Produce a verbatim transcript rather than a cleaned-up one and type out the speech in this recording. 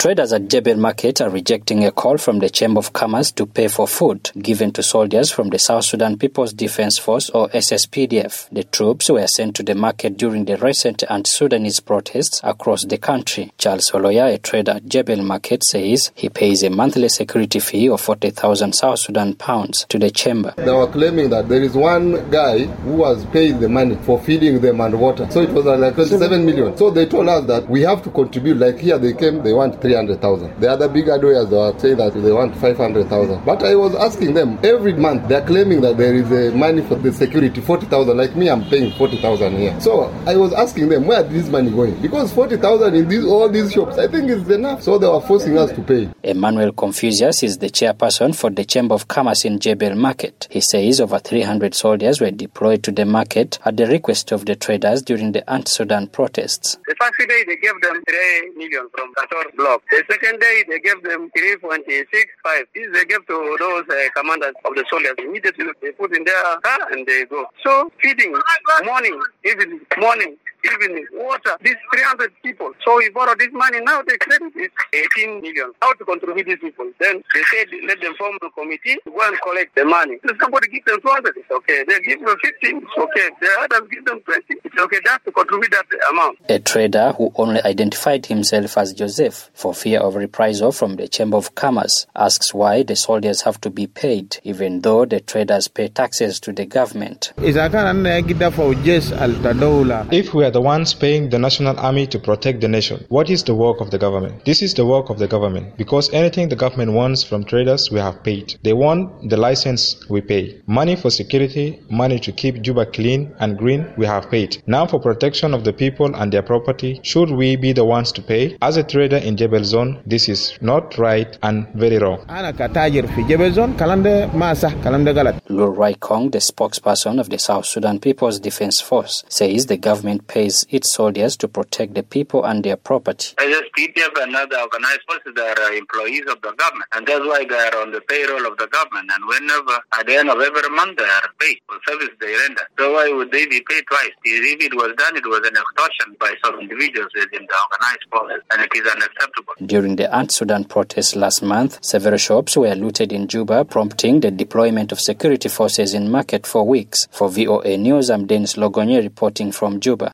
Traders at Jebel Market are rejecting a call from the Chamber of Commerce to pay for food given to soldiers from the South Sudan People's Defense Force or S S P D F. The troops were sent to the market during the recent anti-Sudanese protests across the country. Charles Oloya, a trader at Jebel Market, says he pays a monthly security fee of forty thousand South Sudan pounds to the chamber. They were claiming that there is one guy who was paying the money for feeding them and water. So it was like twenty-seven million. So they told us that we have to contribute. Like here they came, they want three hundred thousand. The other big lawyers were saying that they want five hundred thousand. But I was asking them, every month they're claiming that there is a money for the security, forty thousand. Like me, I'm paying forty thousand here. So I was asking them, where is this money going? Because forty thousand in these all these shops, I think is enough. So they were forcing us to pay. Emmanuel Confucius is the chairperson for the Chamber of Commerce in Jebel Market. He says over three hundred soldiers were deployed to the market at the request of the traders during the anti-Sudan protests. The first day they gave them three million from Qatar block. The second day they gave them three point six five. This they gave to those uh, commanders of the soldiers. Immediately they put in their car and they go. So feeding, morning, evening, morning, evening, water, these three hundred people. So we borrow this money, now they credit is eighteen million. How to contribute these people? Then they said let them form a committee to go and collect the money. If somebody give them two hundred, it's okay. They give them fifteen, it's okay. The others give them twenty, it's okay. That's to contribute that amount. A trader who only identified himself as Joseph for fear of reprisal from the Chamber of Commerce asks why the soldiers have to be paid even though the traders pay taxes to the government. If we are the ones paying the national army to protect the nation, what is the work of the government? This is the work of the government because anything the government wants from traders, we have paid. They want the license, we pay. Money for security, money to keep Juba clean and green, we have paid. Now for protection of the people and their property, should we be the ones to pay? As a trader in Jebel Zone, this is not right and very wrong. Lur Rai Kong, the spokesperson of the South Sudan People's Defense Force, says the government pays its soldiers to protect the people and their property. S S P D F and other organized forces, they are employees of the government, and that's why they are on the payroll of the government. And whenever, at the end of every month, they are paid for service they render. So why would they be paid twice? If it was done, it was an extortion by some individuals within the organized forces, and it is unacceptable. During the anti-Sudan protests last month, several shops were looted in Juba, prompting the deployment of security forces in market for weeks. For V O A News, I'm Dennis Logonye reporting from Juba.